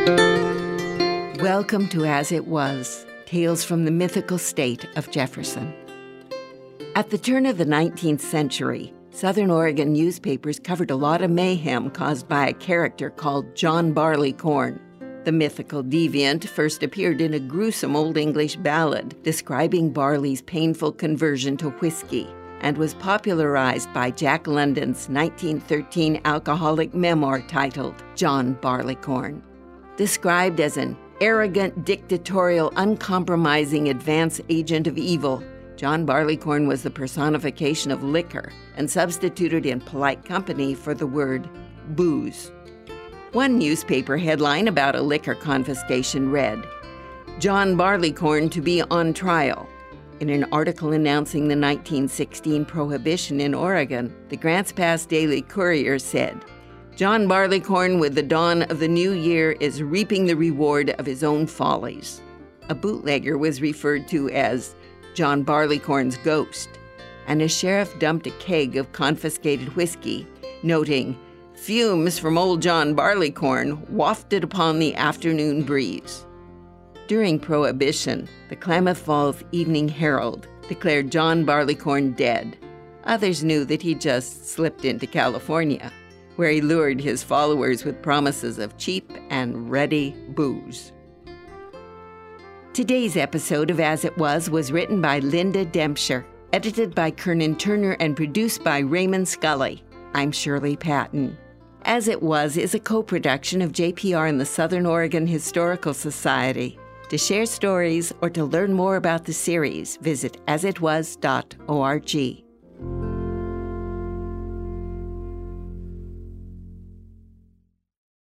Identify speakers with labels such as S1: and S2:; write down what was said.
S1: Welcome to As It Was, Tales from the Mythical State of Jefferson. At the turn of the 19th century, Southern Oregon newspapers covered a lot of mayhem caused by a character called John Barleycorn. The mythical deviant first appeared in a gruesome Old English ballad describing barley's painful conversion to whiskey, and was popularized by Jack London's 1913 alcoholic memoir titled John Barleycorn. Described as an arrogant, dictatorial, uncompromising advance agent of evil, John Barleycorn was the personification of liquor and substituted in polite company for the word booze. One newspaper headline about a liquor confiscation read, "John Barleycorn to be on trial." In an article announcing the 1916 prohibition in Oregon, the Grants Pass Daily Courier said, "John Barleycorn, with the dawn of the new year, is reaping the reward of his own follies." A bootlegger was referred to as John Barleycorn's ghost, and a sheriff dumped a keg of confiscated whiskey, noting, "Fumes from old John Barleycorn wafted upon the afternoon breeze." During Prohibition, the Klamath Falls Evening Herald declared John Barleycorn dead. Others knew that he just slipped into California, where he lured his followers with promises of cheap and ready booze. Today's episode of As It Was written by Linda Dempscher, edited by Kernan Turner, and produced by Raymond Scully. I'm Shirley Patton. As It Was is a co-production of JPR and the Southern Oregon Historical Society. To share stories or to learn more about the series, visit asitwas.org.